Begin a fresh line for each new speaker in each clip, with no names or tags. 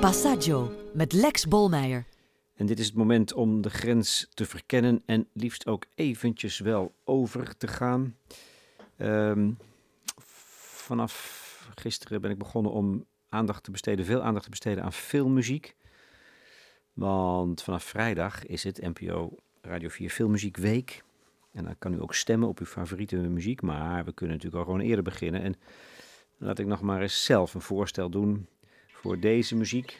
Passaggio met Lex Bolmeijer.
En dit is het moment om de grens te verkennen en liefst ook eventjes wel over te gaan. Vanaf gisteren ben ik begonnen om veel aandacht te besteden aan filmmuziek. Want vanaf vrijdag is het NPO Radio 4 Filmmuziek Week. En dan kan u ook stemmen op uw favoriete muziek. Maar we kunnen natuurlijk al gewoon eerder beginnen. En laat ik nog maar eens zelf een voorstel doen voor deze muziek.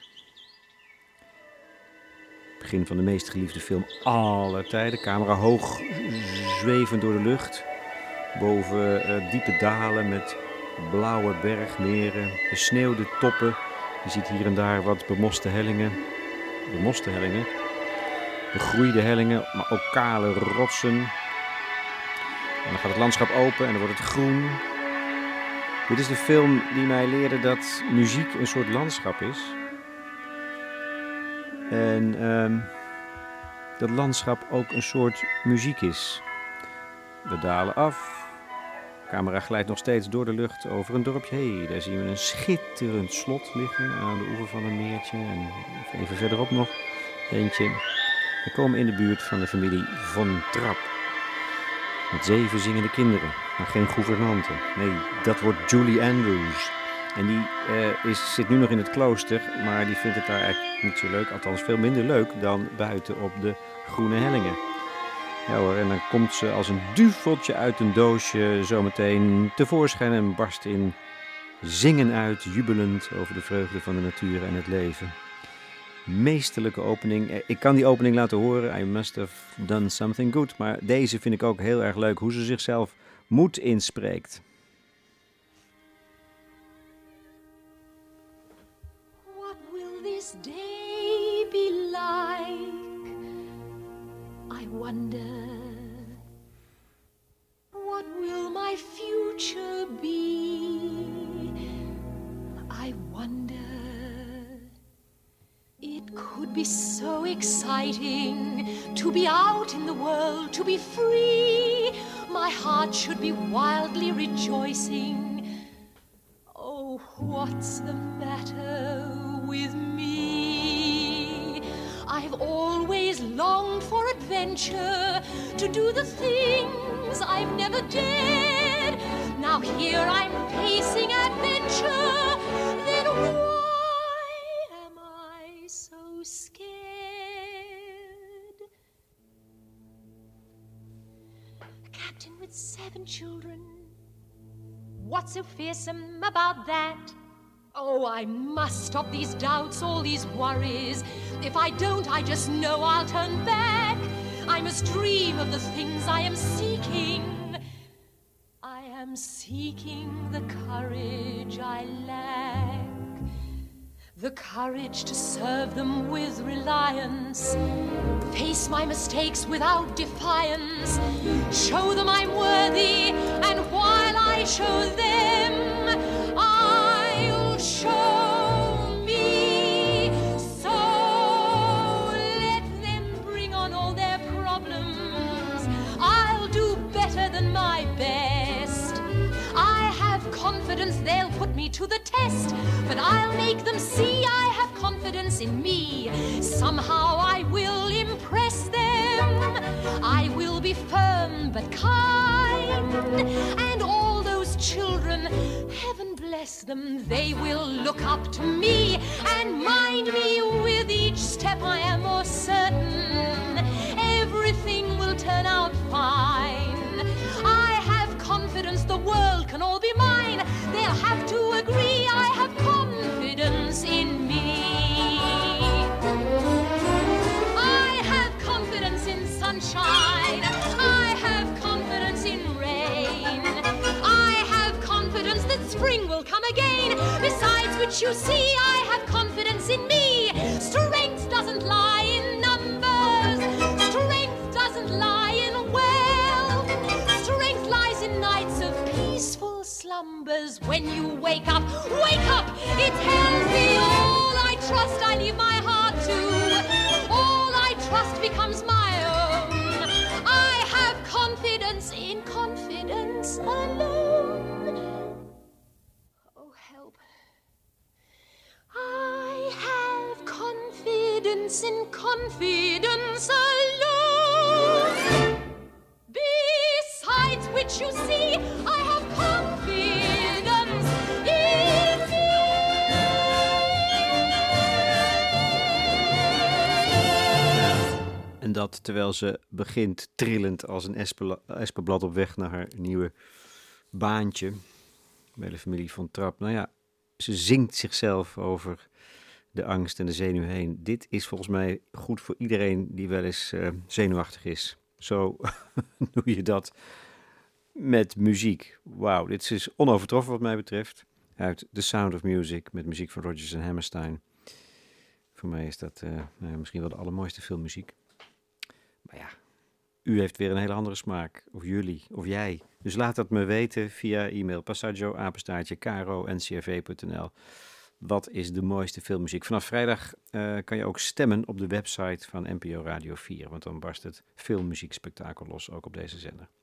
Begin van de meest geliefde film aller tijden. Camera hoog zwevend door de lucht. Boven diepe dalen met blauwe bergmeren, besneeuwde toppen. Je ziet hier en daar wat bemoste hellingen. Begroeide hellingen, maar ook kale rotsen. En dan gaat het landschap open en dan wordt het groen. Dit is de film die mij leerde dat muziek een soort landschap is. En dat landschap ook een soort muziek is. We dalen af. De camera glijdt nog steeds door de lucht over een dorpje. Hé, daar zien we een schitterend slot liggen aan de oever van een meertje. En even verderop nog eentje. We komen in de buurt van de familie Von Trapp. Met 7 zingende kinderen, maar geen gouvernante. Nee, dat wordt Julie Andrews. En die zit nu nog in het klooster, maar die vindt het daar eigenlijk niet zo leuk. Althans, veel minder leuk dan buiten op de groene hellingen. Ja hoor, en dan komt ze als een duveltje uit een doosje zometeen tevoorschijn en barst in zingen uit, jubelend over de vreugde van de natuur en het leven. Meesterlijke opening. Ik kan die opening laten horen. I must have done something good. Maar deze vind ik ook heel erg leuk. Hoe ze zichzelf moed inspreekt.
What will this day be like? I wonder. What will my future be? I wonder. It could be so exciting to be out in the world, to be free. My heart should be wildly rejoicing. Oh, what's the matter with me? I've always longed for adventure, to do the things I've never dared. Now here I'm facing adventure, then why am I so scared? A captain with 7 children. What's so fearsome about that? Oh, I must stop these doubts, all these worries. If I don't, I just know I'll turn back. I must dream of the things I am seeking. I am seeking the courage I lack. The courage to serve them with reliance. Face my mistakes without defiance. Show them I'm worthy, and while I show them, I'll show me. So let them bring on all their problems. I'll do better than my best. I have confidence they'll put me to the test, but I'll make them see I have confidence in me. Somehow I will impress them. I will be firm but kind, and all those children, heaven bless them, they will look up to me and mind me with each step. I am more certain everything will turn out fine. I have confidence the world can all be mine. They'll have to agree I have confidence in me. I have confidence in sunshine. I have confidence in rain. I have confidence that spring will come again. Besides which, you see, I have confidence in me. Strength doesn't lie in numbers. Strength doesn't lie in wealth. Strength lies in nights of peaceful slumbers. When you wake up, it's healthy. All I trust, I leave my heart to. All I trust becomes my own. I have confidence in confidence alone. Oh, help. I have confidence in confidence alone. Besides which you see, I have confidence in me.
En dat terwijl ze begint trillend als een espenblad op weg naar haar nieuwe baantje bij de familie van Trapp. Nou ja, ze zingt zichzelf over de angst en de zenuw heen. Dit is volgens mij goed voor iedereen die wel eens zenuwachtig is. Zo doe je dat met muziek. Wauw, dit is onovertroffen wat mij betreft. Uit The Sound of Music met muziek van Rodgers en Hammerstein. Voor mij is dat misschien wel de allermooiste filmmuziek. Maar ja, u heeft weer een hele andere smaak. Of jullie, of jij. Dus laat dat me weten via e-mail passaggio@kro-ncrv.nl. Wat is de mooiste filmmuziek? Vanaf vrijdag kan je ook stemmen op de website van NPO Radio 4. Want dan barst het filmmuziekspektakel los, ook op deze zender.